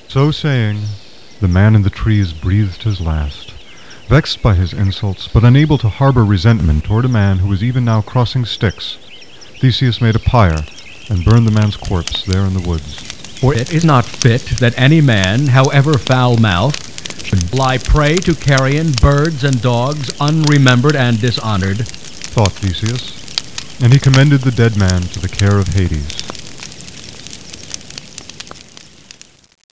So saying, the man in the trees breathed his last. Vexed by his insults, but unable to harbor resentment toward a man who was even now crossing Styx, Theseus made a pyre and burned the man's corpse there in the woods. For it is not fit that any man, however foul-mouthed, should lie prey to carrion, birds, and dogs, unremembered and dishonored, thought Theseus, and he commended the dead man to the care of Hades.